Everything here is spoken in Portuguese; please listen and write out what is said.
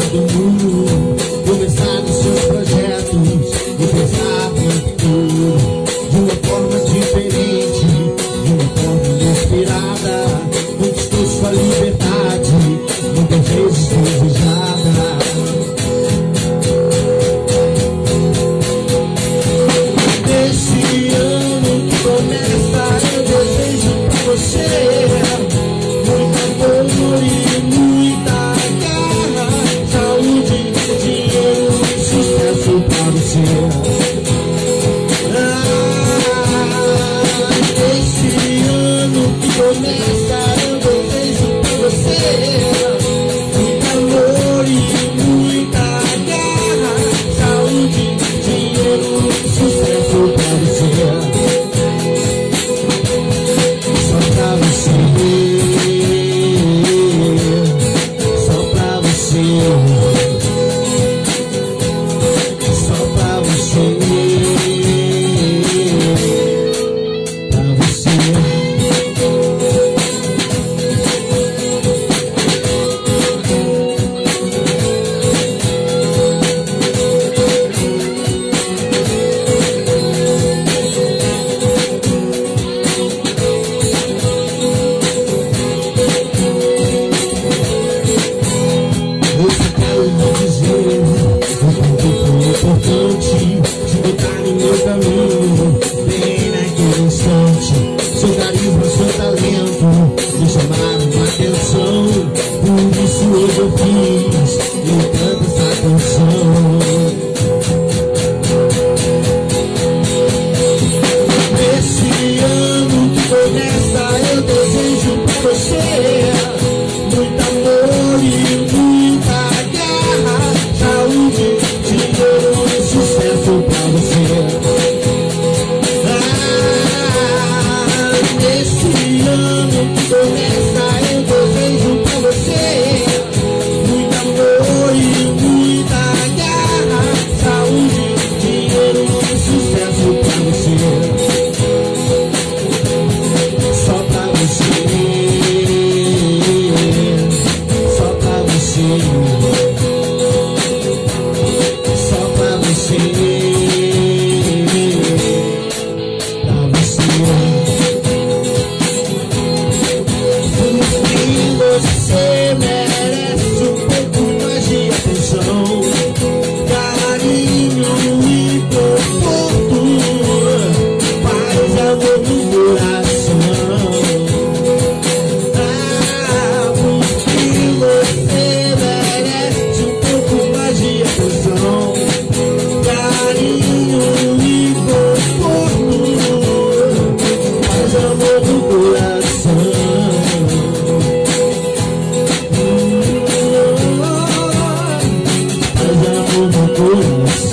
do mundo, começar os seus projetos e pensar no futuro de uma forma diferente, de uma forma inspirada. Conquistou sua liberdade, muitas vezes desejada. Nesse ano que começa, eu desejo pra você muito amor e muita garra, saúde, dinheiro e sucesso pra você. Esse ano que começa, eu desejo pra você muito amor e muita garra, saúde, dinheiro e sucesso pra você. Só pra você, só pra você, só pra você, pra você. Eu só quero lhe dizer o quanto foi importante te botar no meu caminho, bem naquele instante. Seu carisma, seu talento me chamaram a atenção, por isso hoje eu fiz e canto essa canção. Nesse ano que começa, eu desejo pra você muito amor e muita garra, saúde, dinheiro e sucesso pra você. Nesse ano que começa, eu desejo pra você muito amor e muita garra, saúde, dinheiro e sucesso pra você. Só pra você, só pra você, só pra você, pra você. Porque você merece um pouco mais de atenção, carinho e conforto, paz e amor no coração. Porque você merece um pouco mais de atenção, carinho e conforto, paz e amor no coração. Paz e amor no coração.